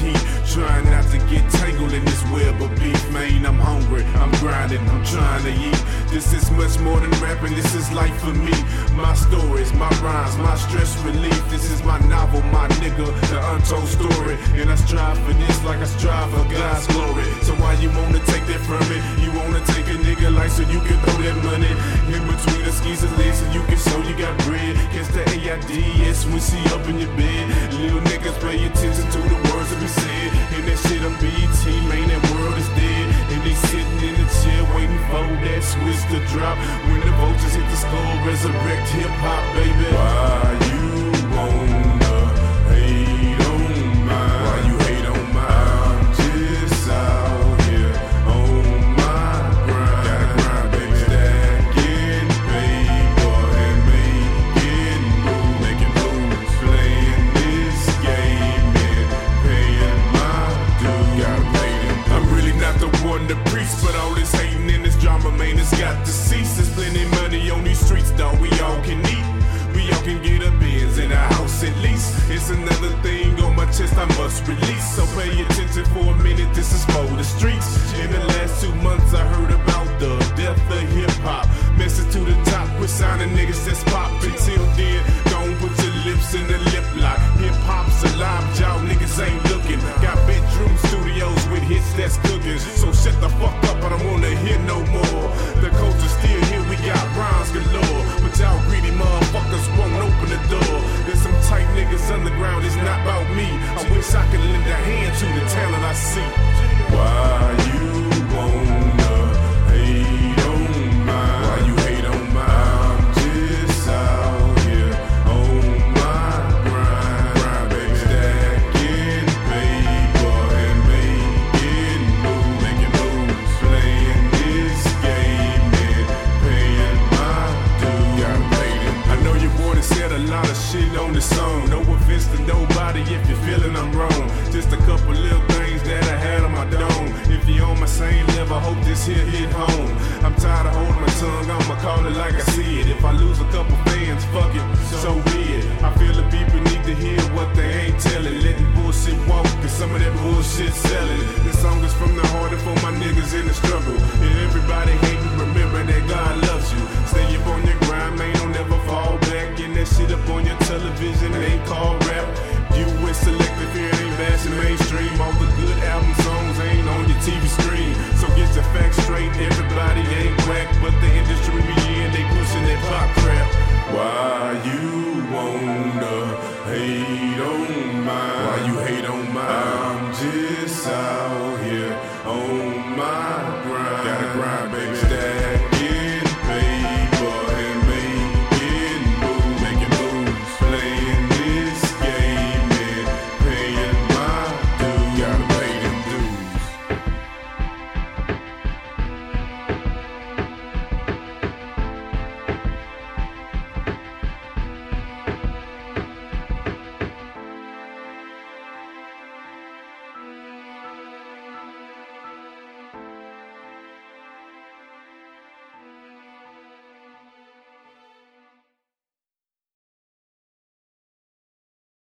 heat. Trying not to get tangled in this web of beef, man. I'm hungry, I'm grinding, I'm trying to eat. This is much more than rapping, this is life for me. My stories, my rhymes, my stress relief. This is my novel, my nigga, the untold story. And I strive for this like I strive for God's glory. So why you wanna take that from me? You wanna take a nigga like so you can throw that money in between the skis and legs so you can show you got bread. Catch the AIDS when she up in your bed. Little niggas pay attention to the words that be said. And that shit on BET, man, that world is dead. And they sitting in the chair waiting for that switch to drop. When the vultures hit the skull, resurrect hip hop, baby. Why you wanna hate on mine? Why you hate on mine? I'm just out here on my grind. Gotta grind, baby. Stacking paper and making moves, playing this game and paying my dues. Gotta pay them. I'm really not the one to preach, but all this hating and this drama, man, it's got to cease. There's plenty money on these streets, dog. We all can eat. We all can get a Benz in a house at least. It's another thing on my chest I must release. So pay attention for a minute, this is for the streets. In the last 2 months I heard about the death of hip hop. Message to the top, quit signing niggas that's pop. Until then, gon' put your lips in the lip lock. Hip hop's alive, y'all niggas ain't looking. Got bedroom studios with hits that's cooking. So shut the fuck up, I don't wanna hear no more. The culture's still here, we got rhymes galore. But y'all greedy motherfuckers won't open the door. There's some tight niggas underground, it's not about me. I wish I could lend a hand to the talent I see. Why you wanna hate on mine? Why you hate on mine? I'm just out here on my grind, baby. Stacking paper and making moves, playing this game and paying my dues. Gotta pay them. I know your boy done said a lot of shit on this song. No offense to nobody if you're feeling I'm wrong. Just a couple little things that I had on my dome. If you're on my same level, I hope this here hit home. I'm tired of holding my tongue, I'ma call it like I see it. If I lose a couple fans, fuck it, so be it. I feel the people need to hear what they ain't telling. Letting bullshit walk, cause some of that bullshit selling. This song is from the heart and for my niggas in the struggle. And everybody hating, remember that God loves you. Stay up on your grind, man, don't ever fall back. And that shit up on your television ain't called rap. You with selective, here ain't bashing mainstream. All the good album songs ain't on your TV screen. So get your facts straight, everybody ain't whack. But the industry we in, they pushing that pop crap. Why you wanna hate on mine? Why you hate on mine? I'm just out here on